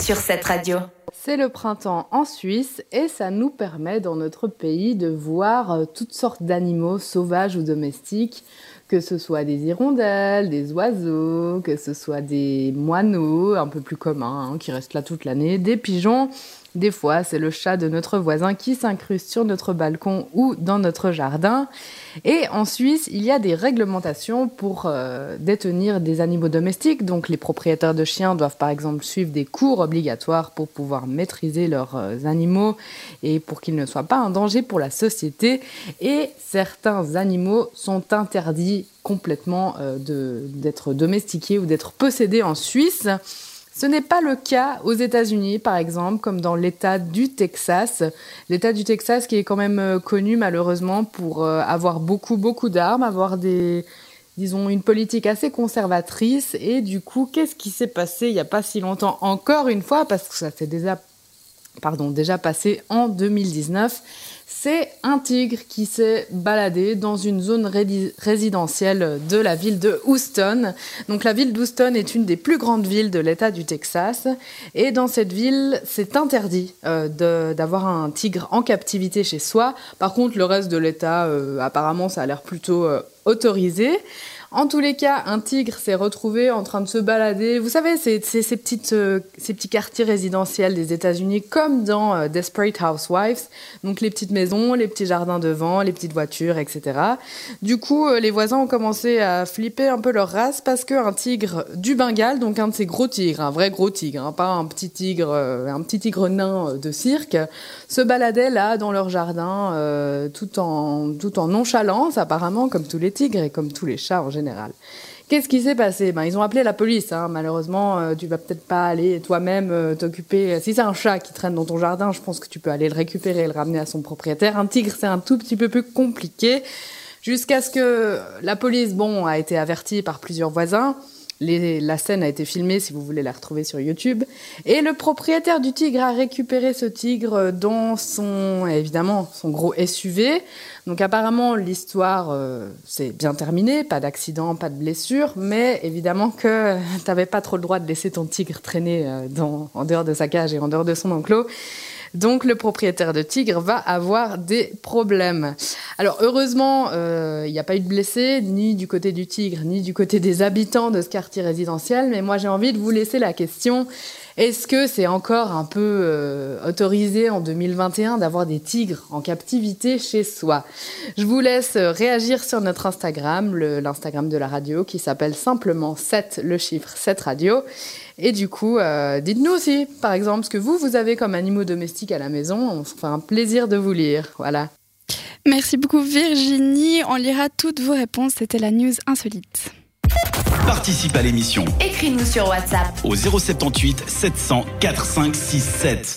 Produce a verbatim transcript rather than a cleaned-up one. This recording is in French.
sur cette radio. C'est le printemps en Suisse et ça nous permet dans notre pays de voir toutes sortes d'animaux sauvages ou domestiques, que ce soit des hirondelles, des oiseaux, que ce soit des moineaux un peu plus communs hein, qui restent là toute l'année, des pigeons. Des fois, c'est le chat de notre voisin qui s'incruste sur notre balcon ou dans notre jardin. Et en Suisse, il y a des réglementations pour euh, détenir des animaux domestiques. Donc, les propriétaires de chiens doivent par exemple suivre des cours obligatoires pour pouvoir maîtriser leurs euh, animaux et pour qu'ils ne soient pas un danger pour la société. Et certains animaux sont interdits complètement euh, de, d'être domestiqués ou d'être possédés en Suisse. Ce n'est pas le cas aux États-Unis, par exemple, comme dans l'État du Texas. L'État du Texas qui est quand même connu, malheureusement, pour avoir beaucoup, beaucoup d'armes, avoir des, disons, une politique assez conservatrice. Et du coup, qu'est-ce qui s'est passé il n'y a pas si longtemps, encore une fois, parce que ça s'est déjà, pardon, déjà passé en deux mille dix-neuf. C'est un tigre qui s'est baladé dans une zone ré- résidentielle de la ville de Houston. Donc la ville d'Houston est une des plus grandes villes de l'État du Texas. Et dans cette ville, c'est interdit euh, de, d'avoir un tigre en captivité chez soi. Par contre, le reste de l'État, euh, apparemment, ça a l'air plutôt euh, autorisé. En tous les cas, un tigre s'est retrouvé en train de se balader. Vous savez, c'est, c'est ces, petites, euh, ces petits quartiers résidentiels des États-Unis, comme dans euh, Desperate Housewives. Donc les petites maisons, les petits jardins devant, les petites voitures, et cetera. Du coup, euh, les voisins ont commencé à flipper un peu leur race parce qu'un tigre du Bengale, donc un de ces gros tigres, un vrai gros tigre, hein, pas un petit tigre, euh, un petit tigre nain de cirque, se baladait là dans leur jardin euh, tout en, tout en nonchalance, apparemment, comme tous les tigres et comme tous les chats en général. Général. Qu'est-ce qui s'est passé ? Ben, ils ont appelé la police. Hein. Malheureusement, euh, tu vas peut-être pas aller toi-même euh, t'occuper. Si c'est un chat qui traîne dans ton jardin, je pense que tu peux aller le récupérer et le ramener à son propriétaire. Un tigre, c'est un tout petit peu plus compliqué. Jusqu'à ce que la police, bon, a été avertie par plusieurs voisins. Les, la scène a été filmée, si vous voulez la retrouver sur YouTube. Et le propriétaire du tigre a récupéré ce tigre dans son, évidemment, son gros S U V. Donc apparemment, l'histoire euh, s'est bien terminée, pas d'accident, pas de blessure, mais évidemment que t'avais pas trop le droit de laisser ton tigre traîner euh, dans, en dehors de sa cage et en dehors de son enclos. Donc le propriétaire de tigre va avoir des problèmes. Alors heureusement, il euh, n'y a pas eu de blessés, ni du côté du tigre, ni du côté des habitants de ce quartier résidentiel. Mais moi j'ai envie de vous laisser la question, est-ce que c'est encore un peu euh, autorisé en deux mille vingt et un d'avoir des tigres en captivité chez soi ? Je vous laisse réagir sur notre Instagram, le, l'Instagram de la radio, qui s'appelle simplement sept, le chiffre sept radio. Et du coup, euh, dites-nous aussi, par exemple, ce que vous, vous avez comme animaux domestiques à la maison. On se fera un plaisir de vous lire. Voilà. Merci beaucoup Virginie. On lira toutes vos réponses. C'était la news insolite. Participe à l'émission. Écris-nous sur WhatsApp Au zéro sept huit sept cents quatre cinq six sept.